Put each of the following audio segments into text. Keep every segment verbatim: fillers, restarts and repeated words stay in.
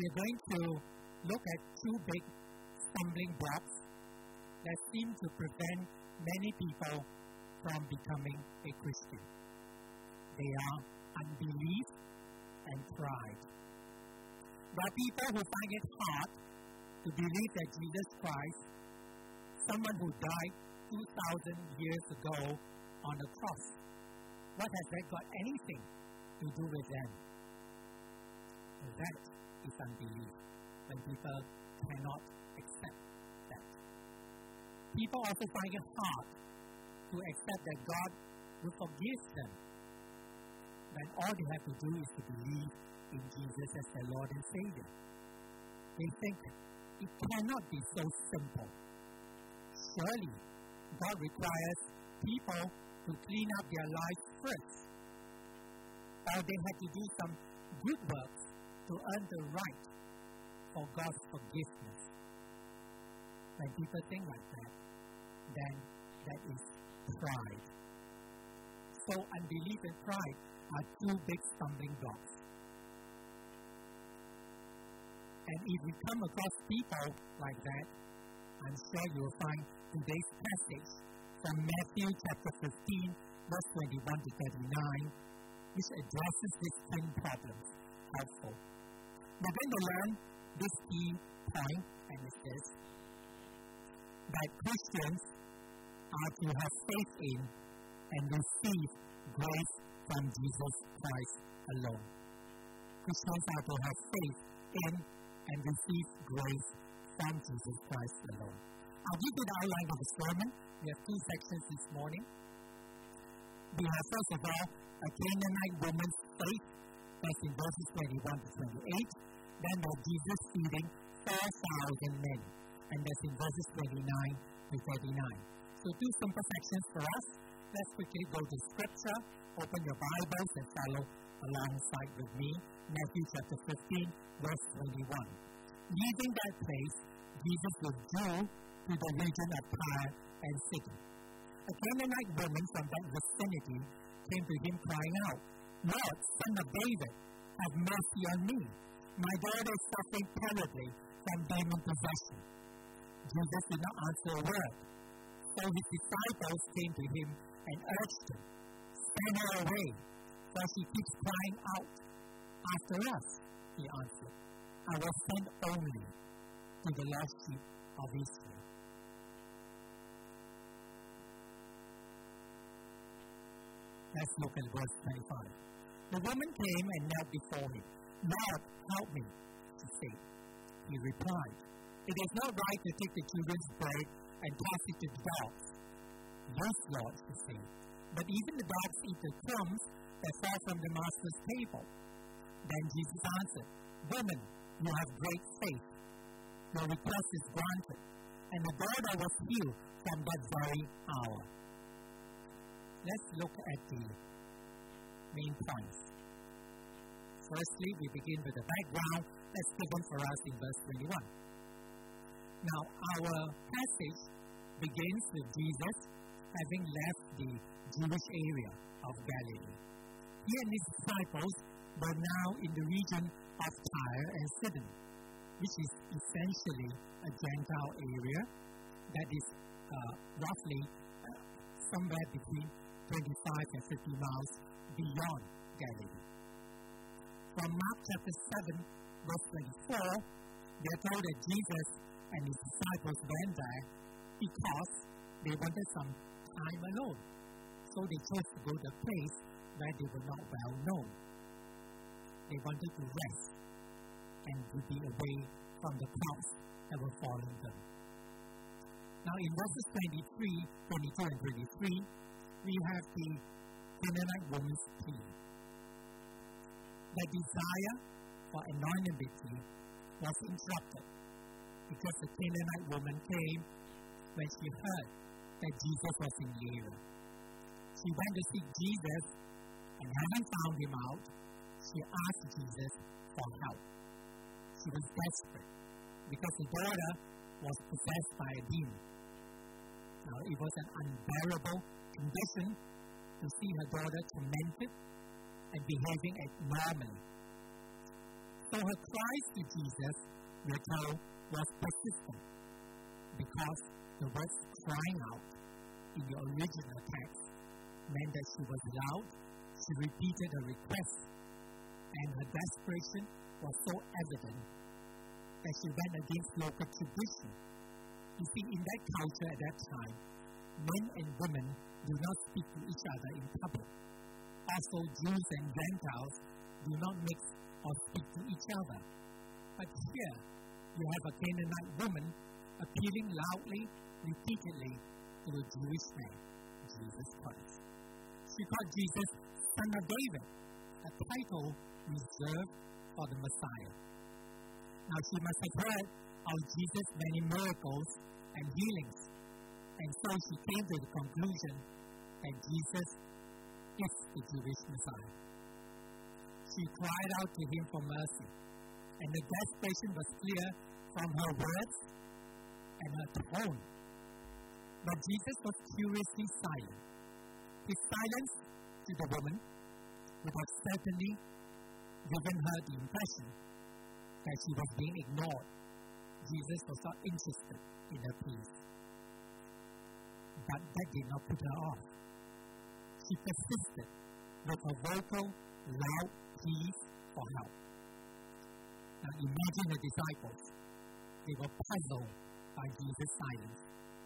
we're going to look at two big stumbling blocks that seem to prevent many people from becoming a Christian. They are unbelief and pride. There are people who find it hard to believe that Jesus Christ, someone who died two thousand years ago on the cross, what has that got anything to do with them? That is unbelief, when people cannot accept that. People also find it hard to accept that God will forgive them, when all they have to do is to believe in Jesus as their Lord and Savior. They think it cannot be so simple. Surely, God requires people to clean up their lives first, or they have to do some good works to earn the right for God's forgiveness. When people think like that, then that is pride. So unbelief and pride are two big stumbling blocks. And if we come across people like that, I'm sure you will find today's passage from Matthew chapter fifteen, verse twenty-one to thirty-nine, which addresses these twin problems helpful. We're going to learn this key point, and it says that Christians are to have faith in and receive grace from Jesus Christ alone. Christians are to have faith in and receive grace from Jesus Christ alone. I'll give you the outline of the sermon. We have two sections this morning. We have, first of all, a Canaanite woman's faith, that's in verses twenty-one to twenty-eight. Then there's Jesus feeding four thousand men, and that's in verses twenty-nine to thirty-nine. So two simple sections for us. Let's quickly go to Scripture. Open your Bibles and follow alongside with me. Matthew chapter fifteen, verse twenty-one. Leaving that place, Jesus withdrew to the region of Tyre and Sidon. A Canaanite woman from that vicinity came to him crying out, "Lord, Son of David, have mercy on me. My daughter is suffering terribly from demon possession." Jesus did not answer a word. So his disciples came to him and urged him, "Send her away, for she keeps crying out after us." He answered, "I was sent only to the lost sheep of Israel." Let's look at verse twenty-five. The woman came and knelt before him. "Lord, help me," she said. He replied, "It is not right to take the children's bread and toss it to the dogs." "Yes, Lord," she said, "but even the dogs eat the crumbs that fall from the master's table." Then Jesus answered, "Woman, you have great faith. Your request is granted." And the daughter was healed from that very hour. Let's look at the main points. Firstly, we begin with the background that's given for us in verse twenty-one. Now, our passage begins with Jesus having left the Jewish area of Galilee. He and his disciples were now in the region of Tyre and Sidon, which is essentially a Gentile area that is uh, roughly uh, somewhere between twenty-five and fifty miles beyond Galilee. From Mark chapter seven, verse twenty-four, we are told that Jesus and his disciples went there because they wanted some time alone. So they chose to go to a place where they were not well known. They wanted to rest and to be away from the crowds that were following them. Now in verses twenty-three, twenty-two, and twenty-three, we have the Canaanite woman's plea. The desire for anonymity was interrupted because the Canaanite woman came when she heard that Jesus was in the area. She went to seek Jesus, and having found him out, she asked Jesus for help. She was desperate because the daughter was possessed by a demon. Now, it was an unbearable condition to see her daughter tormented and behaving abnormally. So her cries to Jesus, we are told, was persistent because the words crying out in the original text meant that she was loud, she repeated her request, and her desperation was so evident that she went against local tradition. You see, in that culture at that time, men and women do not speak to each other in public. Also, Jews and Gentiles do not mix or speak to each other. But here, you have a Canaanite woman appealing loudly, repeatedly to a Jewish man, Jesus Christ. She called Jesus Son of David, a title reserved for the Messiah. Now, she must have heard of Jesus' many miracles and healings, and so she came to the conclusion that Jesus is the Jewish Messiah. She cried out to him for mercy, and the desperation was clear from her words and her tone. But Jesus was curiously silent. His silence to the woman would have certainly given her the impression that she was being ignored. Jesus was not interested in her peace. But that did not put her off. She persisted with her vocal, loud pleas for help. Now imagine the disciples. They were puzzled by Jesus' silence.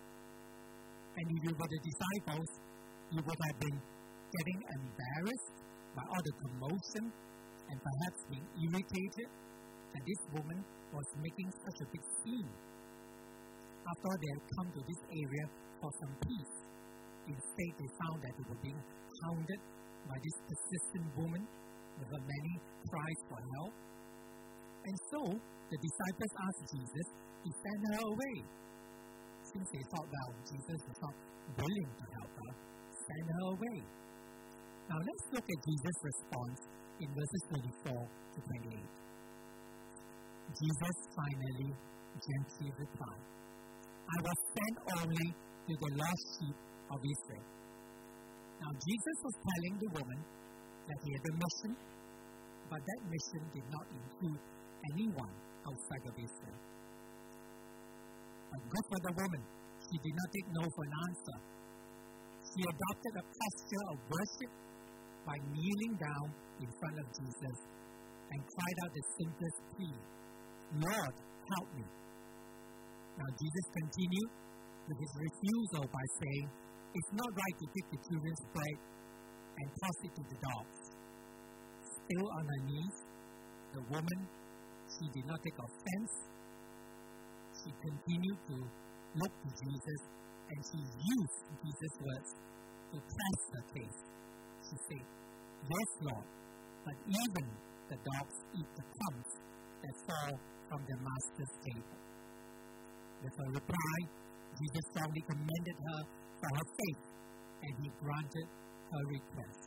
And if you were the disciples, you would have been getting embarrassed by all the commotion and perhaps being irritated that this woman was making such a big scene. After all, they had come to this area for some peace. Instead, they found that they were being hounded by this persistent woman with her many cries for help. And so, the disciples asked Jesus to send her away. Since they thought, well, Jesus was not willing to help her, send her away. Now, let's look at Jesus' response in verses twenty-four to twenty-eight. Jesus finally gently replied, I was sent only to the lost sheep of Israel. Now, Jesus was telling the woman that he had a mission, but that mission did not include anyone outside of Israel. But good for the woman, she did not take no for an answer. She adopted a posture of worship by kneeling down in front of Jesus and cried out the simplest plea, Lord, help me. Now Jesus continued with his refusal by saying, it's not right to take the children's bread and toss it to the dogs. Still on her knees, the woman, she did not take offense. She continued to look to Jesus, and she used Jesus' words to press her case. She said, yes, Lord, but even the dogs eat the crumbs that fall from the master's table. With her reply, Jesus strongly commended her for her faith, and he granted her request.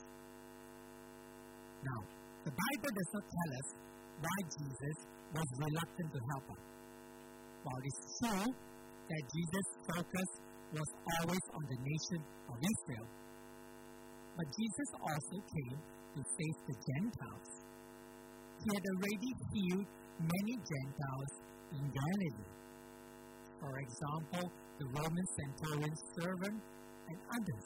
Now, the Bible does not tell us why Jesus was reluctant to help her. While it's true that Jesus' focus was always on the nation of Israel, but Jesus also came to save the Gentiles. He had already healed many Gentiles in Galilee. For example, the Roman centurion's servant and others.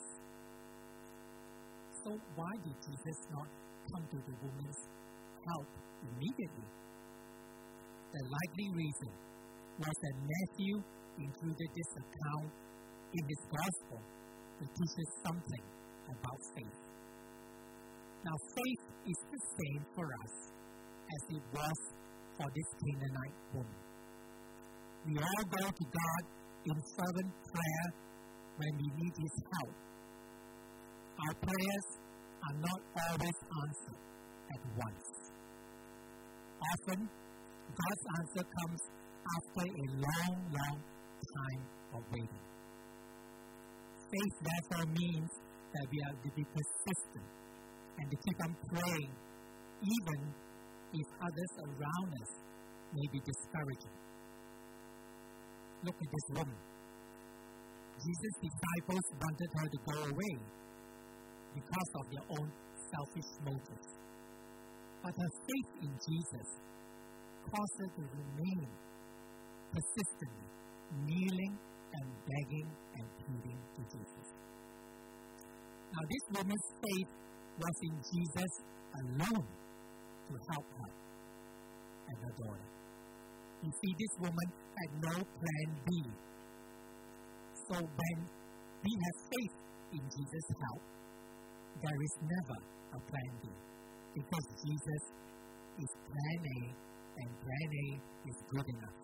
So why did Jesus not come to the woman's help immediately? The likely reason was that Matthew included this account in his gospel to teach us something about faith. Now, faith is the same for us as it was for this Canaanite woman. We all go to God in fervent prayer when we need his help. Our prayers are not always answered at once. Often, God's answer comes after a long, long time of waiting. Faith, therefore, means that we are to be persistent and to keep on praying, even if others around us may be discouraging. Look at this woman. Jesus' disciples wanted her to go away because of their own selfish motives. But her faith in Jesus caused her to remain persistently kneeling and begging and pleading to Jesus. Now, this woman's faith was in Jesus alone to help her and her daughter. You see, this woman had no plan B. So when we have faith in Jesus' help, there is never a plan B, because Jesus is plan A, and plan A is good enough.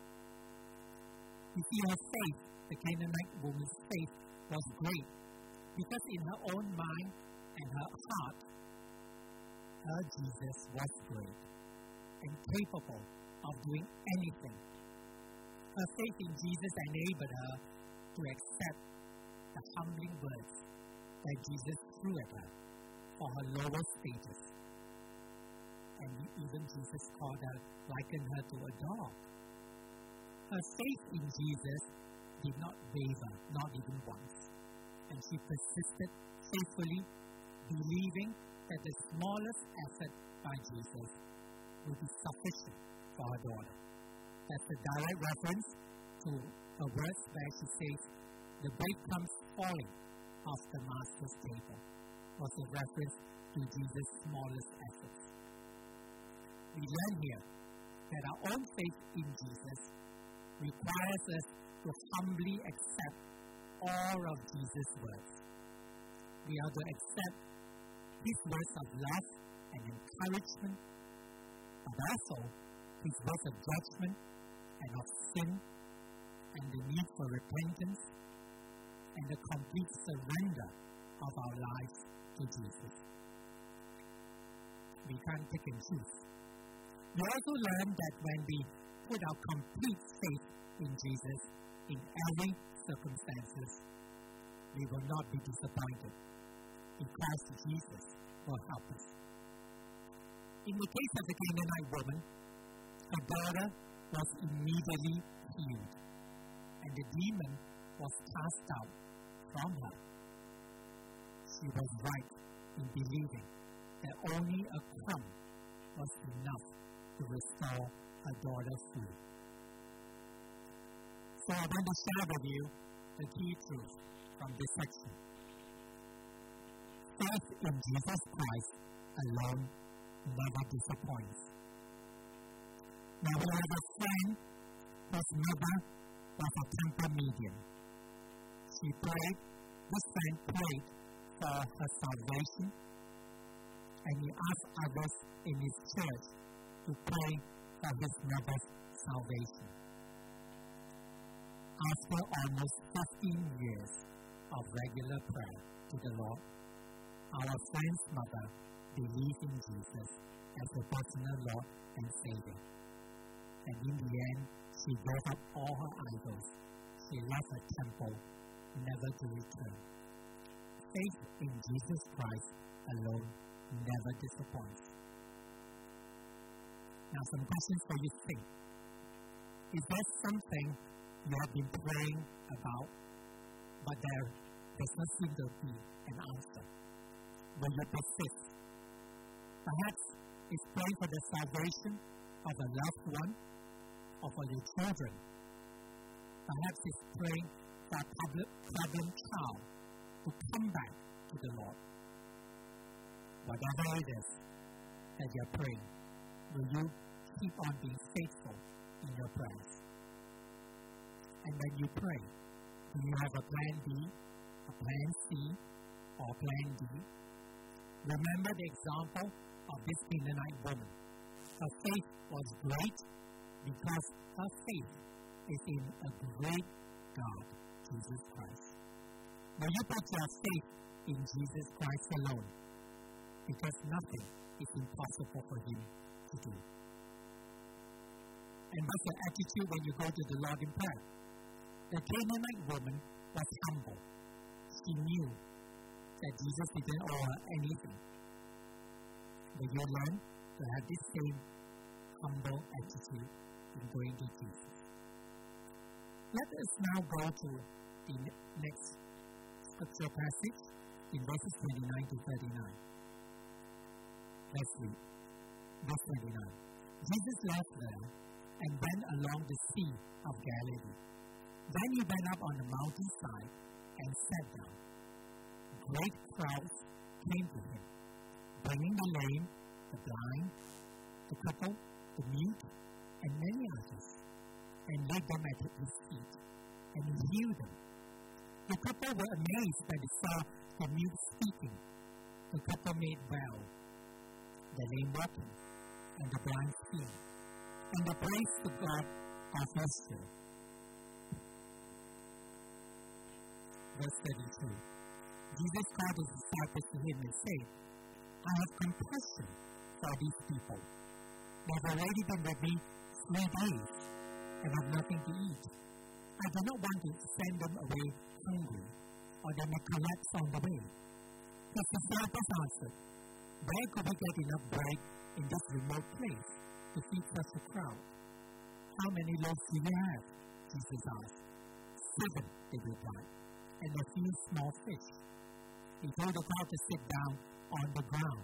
You see, her faith, the Canaanite woman's faith, was great, because in her own mind and her heart, her Jesus was great and capable of doing anything. Her faith in Jesus enabled her to accept the humbling words that Jesus threw at her for her lower status. And even Jesus called her, likened her to a dog. Her faith in Jesus did not waver, not even once. And she persisted faithfully, believing that the smallest effort by Jesus would be sufficient for her daughter. That's a direct reference to her words where she says, the breadcrumbs falling off the master's table, was a reference to Jesus' smallest efforts. We learn here that our own faith in Jesus requires us to humbly accept all of Jesus' words. We are to accept His words of love and encouragement, but also His words of judgment and of sin and the need for repentance and the complete surrender of our lives to Jesus. We can't pick and choose. We also learn that when we put our complete faith in Jesus in every circumstances, we will not be disappointed because Jesus will help us. In the case of the Canaanite woman, her daughter was immediately healed, and the demon was cast out from her. She was right in believing that only a crumb was enough to restore her daughter's food. So I want to share with you the key truth from this section. Faith in Jesus Christ alone never disappoints. Now we have a friend whose mother was a temple medium. She prayed, this friend prayed for her salvation, and he asked others in his church to pray for his mother's salvation. After almost fifteen years of regular prayer to the Lord, our friend's mother believed in Jesus as her personal Lord and Savior. And in the end, she gave up all her idols. She left her temple, never to return. Faith in Jesus Christ alone never disappoints. Now, some questions for you to think. Is there something you have been praying about, but there does not seem to be an answer? Will you persist? Perhaps it's praying for the salvation of a loved one or for your children. Perhaps it's praying for a problem child to come back to the Lord. Whatever it is that you're praying, will you keep on being faithful in your prayers? And when you pray, do you have a plan B, a plan C, or plan D? Remember the example of this Canaanite woman. Her faith was great because her faith is in a great God, Jesus Christ. May you put your faith in Jesus Christ alone, because nothing is impossible for Him to do. And what's your attitude when you go to the Lord in prayer? The Canaanite woman was humble. She knew that Jesus didn't owe her anything. Will you learn to have this same humble attitude in going to Jesus? Let us now go to the next scripture passage in verses twenty-nine to thirty-nine. Let's read. Verse twenty-nine. Jesus left there and went along the Sea of Galilee. Then he went up on the mountainside and sat down. Great crowds came to him, bringing the lame, the blind, the crippled, the mute, and many others, and laid them at his feet, and he healed them. The couple were amazed when they saw the mute speaking, the couple made well, the lame walking, and the blind seeing, and they praised the God of Israel. Verse thirty-two. Jesus called his disciples to him and said, I have compassion for these people. They have already been with me three days and have nothing to eat. I do not want to send them away hungry, or they may collapse on the way. His disciples answered, where could we get enough bread in this remote place to feed such a crowd? How many loaves do you have? Jesus asked. Seven, they replied, and a few small fish. He told the crowd to sit down on the ground.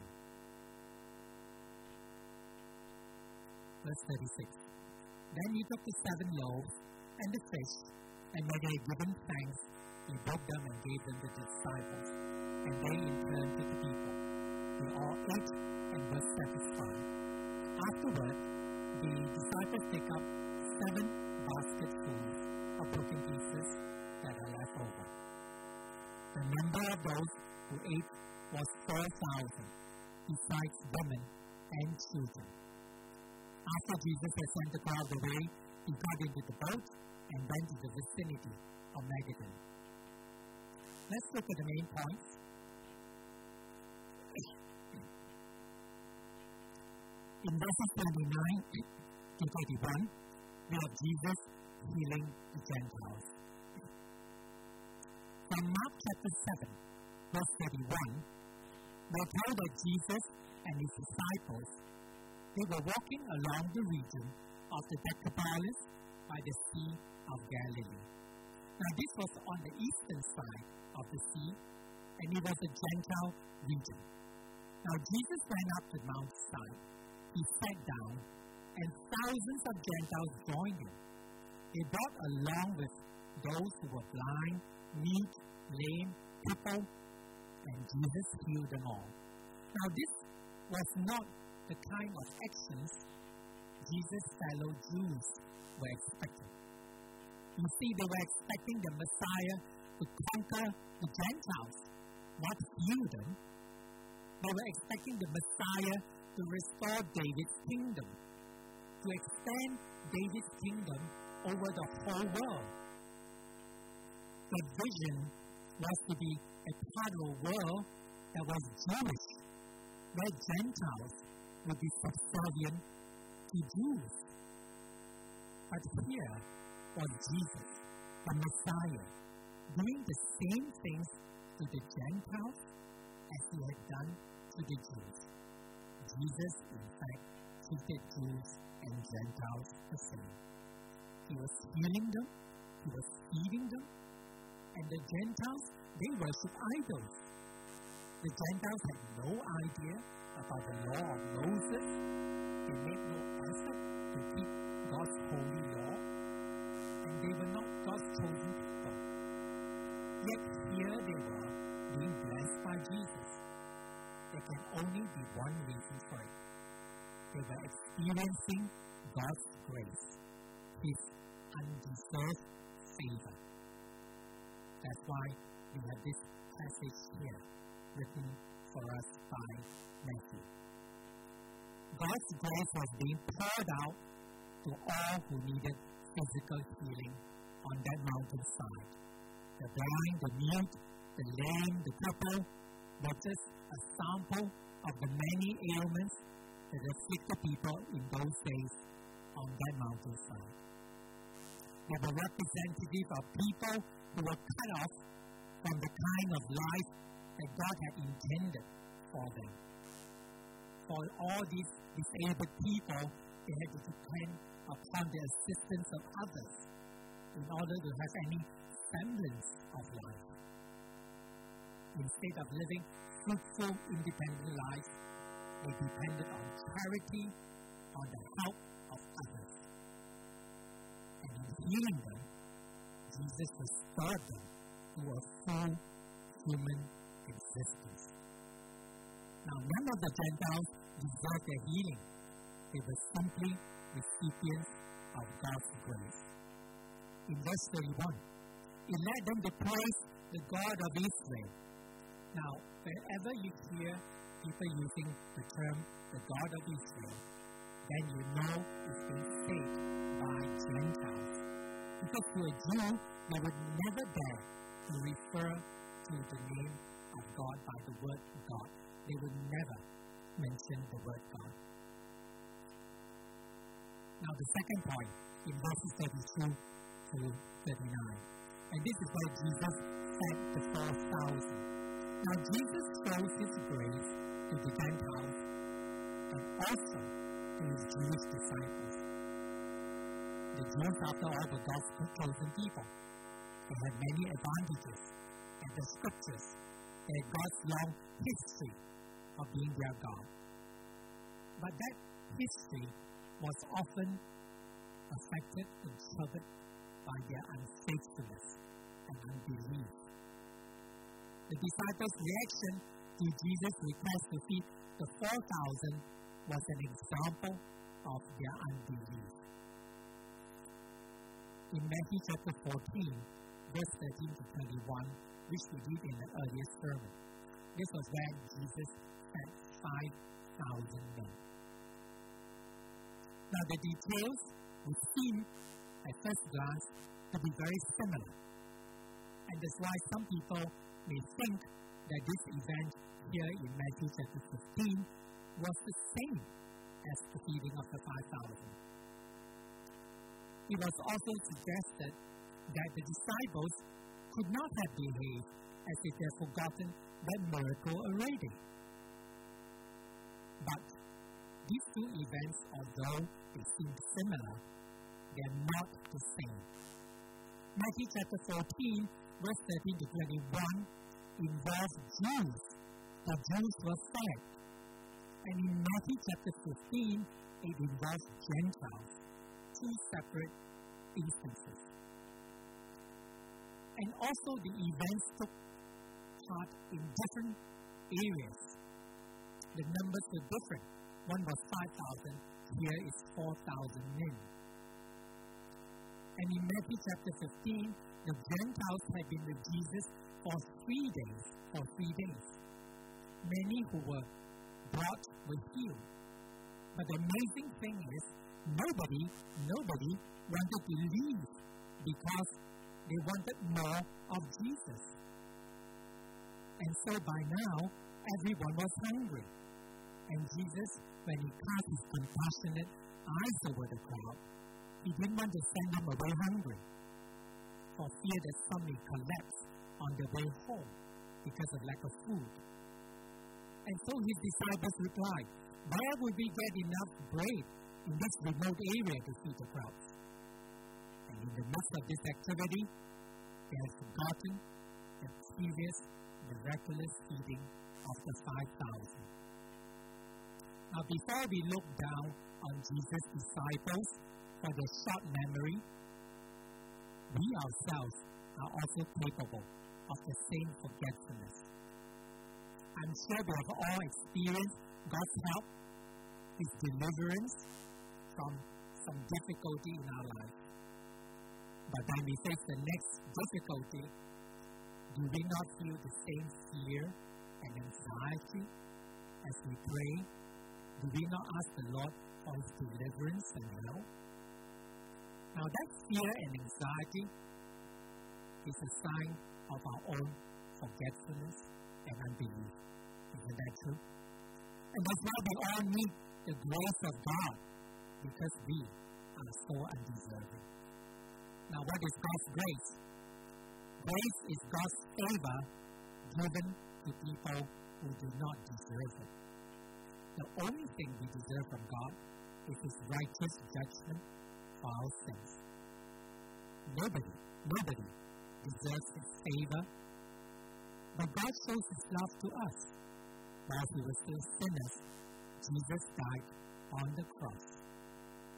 Verse thirty-six. Then he took the seven loaves and the fish, and when they had given thanks, he broke them and gave them to the disciples, and they in turn to the people. They all ate and were satisfied. Afterward, the disciples take up seven basketfuls of broken pieces that are left over. The number of those who ate was four thousand, besides women and children. After Jesus had sent the crowd away, he got into the boat and went to the vicinity of Magadan. Let's look at the main points. In verses twenty-nine to thirty-one, we have Jesus healing the Gentiles. From Mark chapter seven, verse thirty-one, we're told that Jesus and his disciples, they were walking along the region of the Decapolis by the Sea of Galilee. Now this was on the eastern side of the sea, and it was a Gentile region. Now Jesus went up the mountainside. He sat down, and thousands of Gentiles joined him. They brought along with those who were blind, mute, lame, crippled, and Jesus healed them all. Now this was not the kind of actions Jesus' fellow Jews were expecting. You see, they were expecting the Messiah to conquer the Gentiles, not heal them. They were expecting the Messiah to restore David's kingdom, to extend David's kingdom over the whole world. The vision was to be a part of a world that was Jewish, where Gentiles would be subservient to Jews. But here was Jesus, the Messiah, doing the same things to the Gentiles as he had done to the Jews. Jesus, in fact, treated Jews and Gentiles the same. He was healing them, he was feeding them, and the Gentiles, they worship idols. The Gentiles had no idea about the law of Moses. They made no effort to keep God's holy law, and they were not God's chosen people. Yet here they were, being blessed by Jesus. There can only be one reason for it. They were experiencing God's grace, His undeserved favor. That's why we have this passage here, written for us by Matthew. God's grace was being poured out to all who needed physical healing on that mountainside. The blind, the mute, the lame, the crippled were just a sample of the many ailments that afflicted people in those days on that mountainside. They were representative of people who were cut off from the kind of life that God had intended for them. For all these disabled people, they had to depend upon the assistance of others in order to have any semblance of life. Instead of living fruitful, independent lives, they depended on charity on the help of others. And in healing them, Jesus restored them to a full human existence. Now, none of the Gentiles deserved their healing. They were simply recipients of God's grace. In verse thirty-one, it led them to praise the God of Israel. Now, wherever you hear people using the term the God of Israel, then you know it's being said by Gentiles. Because to a Jew, they would never dare to refer to the name of God by the word God. They would never mention the word God. Now the second point, in verses thirty-two to thirty-nine. And this is where Jesus fed the four thousand. Now Jesus shows his grace to the Gentiles and also to his Jewish disciples. The Jews, after all, were God's chosen people. They had many advantages, and the scriptures, they had God's long history of being their God. But that history was often affected and troubled by their unfaithfulness and unbelief. The disciples' reaction to Jesus' request to feed the four thousand was an example of their unbelief. In Matthew chapter fourteen, verse thirteen to twenty-one, which we did in the earlier sermon, this was when Jesus fed five thousand men. Now the details would seem at first glance to be very similar. And that's why some people may think that this event here in Matthew chapter fifteen was the same as the feeding of the five thousand. It was also suggested that the disciples could not have behaved as if they had forgotten that miracle already. But these two events, although they seem similar, they are not the same. Matthew chapter fourteen, verse thirteen to twenty-one, involves Jews. The Jews were fed. And in Matthew chapter fifteen, it involves Gentiles. Two separate instances. And also the events took part in different areas. The numbers were different. One was five thousand, here is four thousand men. And in Matthew chapter fifteen, the Gentiles had been with Jesus for three days. For three days. Many who were brought were healed. But the amazing thing is, nobody, nobody wanted to leave because they wanted more of Jesus. And so by now, everyone was hungry. And Jesus, when he cast his compassionate eyes over the crowd, he didn't want to send them away hungry, for fear that some may collapse on their way home because of lack of food. And so his disciples replied, "Where would we get enough bread in this remote area to feed the crowds?" And in the midst of this activity, they had forgotten the previous miraculous feeding of the five thousand. Now, before we look down on Jesus' disciples for their short memory, we ourselves are also capable of the same forgetfulness. I'm sure we have all experienced God's help, His deliverance from some difficulty in our life. But when we face the next difficulty, do we not feel the same fear and anxiety as we pray? Do we not ask the Lord for His deliverance and help? Now that fear and anxiety is a sign of our own forgetfulness and unbelief. Isn't that true? And that's why we all need the grace of God, because we are so undeserving. Now what is God's grace? Grace is God's favor given to people who do not deserve it. The only thing we deserve from God is His righteous judgment for our sins. Nobody, nobody deserves His favor, but God shows His love to us. While we were still sinners, Jesus died on the cross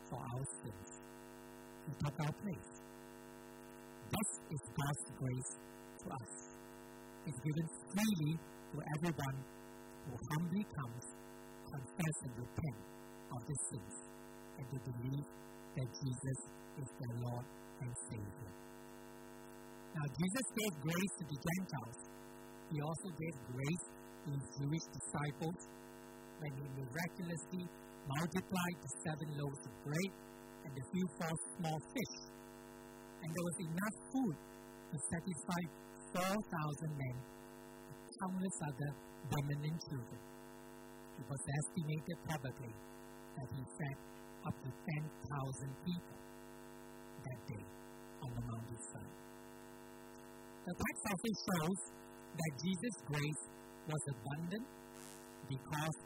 for our sins. He took our place. This is God's grace to us. It's given freely to everyone who humbly comes, confess and repent of their sins, and to believe that Jesus is their Lord and Savior. Now, Jesus gave grace to the Gentiles. He also gave grace to his Jewish disciples when he miraculously multiplied the seven loaves of bread and the few small fish. And there was enough food to satisfy four thousand men and countless other women and children. It was estimated probably that he fed up to ten thousand people that day on the mountainside. The text also shows that Jesus' grace was abundant because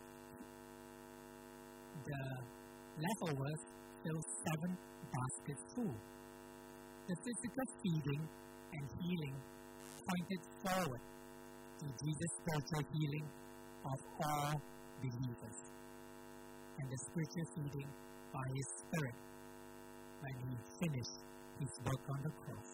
the leftovers filled seven baskets full. The physical feeding and healing pointed forward to Jesus' spiritual healing of all believers, and the spiritual feeding by his Spirit when he finished his work on the cross.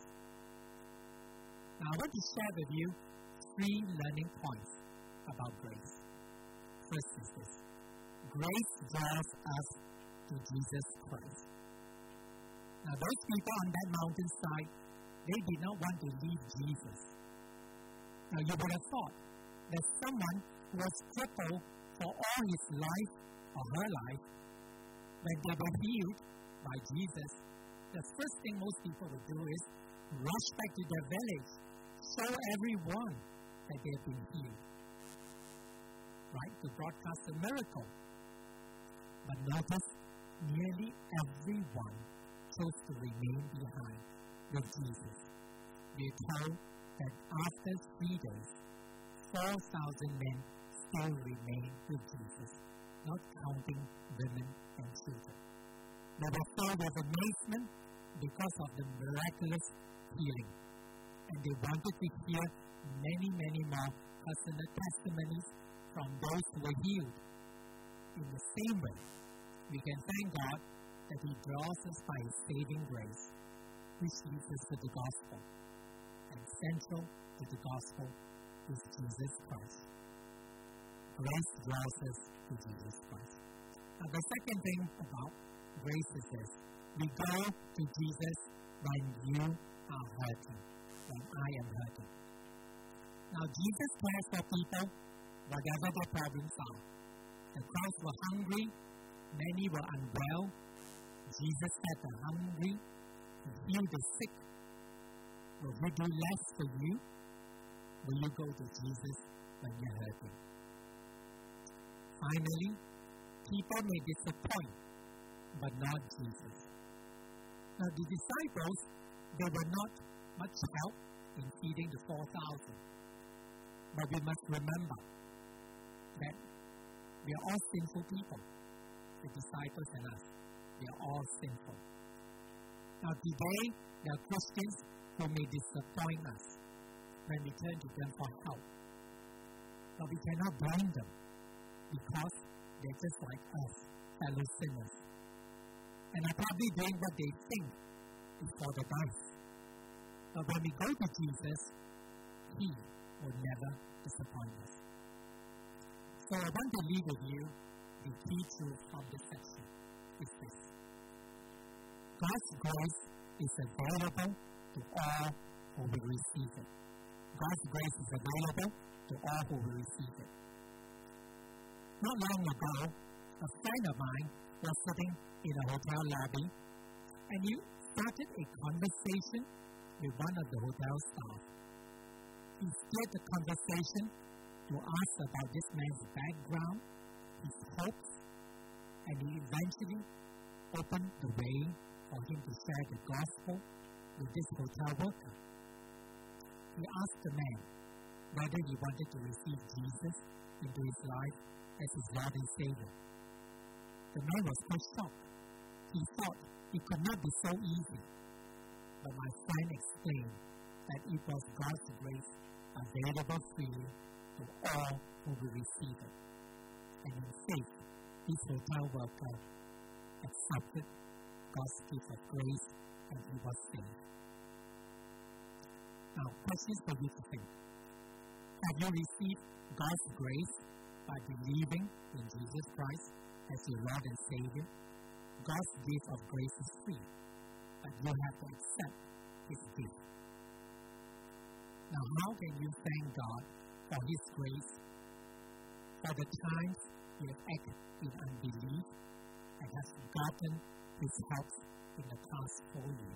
Now, I want to share with you three learning points about grace. First is this: grace draws us to Jesus Christ. Now, those people on that mountainside, they did not want to leave Jesus. Now, you would have thought that someone who was crippled for all his life or her life, when they were healed by Jesus, the first thing most people would do is rush back to their village, show everyone that they have been healed, right, to broadcast the miracle. But notice, nearly everyone chose to remain behind with Jesus. We are told that after three days, four thousand men still remained with Jesus, not counting women and children. They were filled with amazement because of the miraculous healing, and they wanted to hear many, many more personal testimonies from those who were healed. In the same way, we can thank God that he draws us by his saving grace, which leads us to the gospel. And central to the gospel is Jesus Christ. Grace draws us to Jesus Christ. Now, the second thing about grace is this: we go to Jesus when you are hurting, when I am hurting. Now, Jesus cares for people, whatever their problems are. The crowds were hungry, many were unwell. Jesus fed the hungry, he healed the sick. Will he do less for you? Will you go to Jesus when you're hurting? Finally, people may disappoint, but not Jesus. Now, the disciples, they were not much help in feeding the four thousand. But we must remember that we are all sinful people, the disciples and us. We are all sinful. Now, today, there are Christians who may disappoint us when we turn to them for help. But we cannot blame them because they're just like us, fellow sinners. And are probably doing what they think is for the best. But when we go to Jesus, he will never disappoint us. So I want to leave with you the key truth from this section is this: God's grace is available to all who will receive it. God's grace is available to all who will receive it. Not long ago, a friend of mine was sitting in a hotel lobby, and he started a conversation with one of the hotel staff. He steered the conversation to ask about this man's background, his hopes, and he eventually opened the way for him to share the gospel with this hotel worker. He asked the man whether he wanted to receive Jesus into his life as his Lord and Savior. The man was quite shocked. He thought it could not be so easy. But my friend explained that it was God's grace available freely to all who will receive it. And in faith, this hotel worker accepted God's gift of grace and he was saved. Now, questions for you to think. Have you received God's grace by believing in Jesus Christ as your Lord and Savior? God's gift of grace is free, but you have to accept his gift. Now, how can you thank God for his grace for the times you have acted in unbelief and has forgotten his help in the past for you?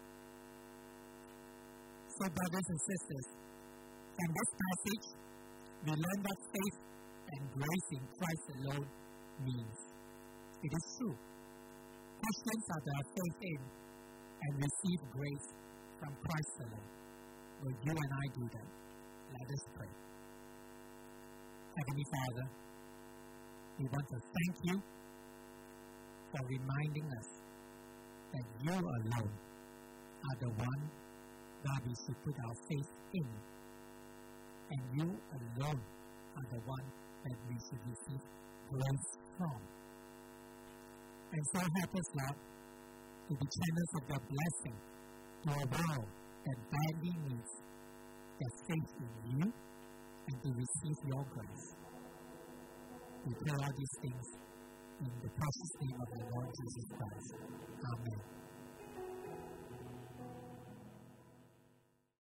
So, brothers and sisters, from this passage, we learn what faith and grace in Christ alone means. It is true. Christians are to have faith in and receive grace from Christ alone. Will you and I do that? Let us pray. Heavenly Father, we want to thank you for reminding us that you alone are the one that we should put our faith in, and you alone are the one that we should receive grace from. And so help us, Lord, to be channels of your blessing to a world that badly needs their faith in you and to receive your grace. We pray all these things in the precious name of the Lord Jesus Christ. Amen.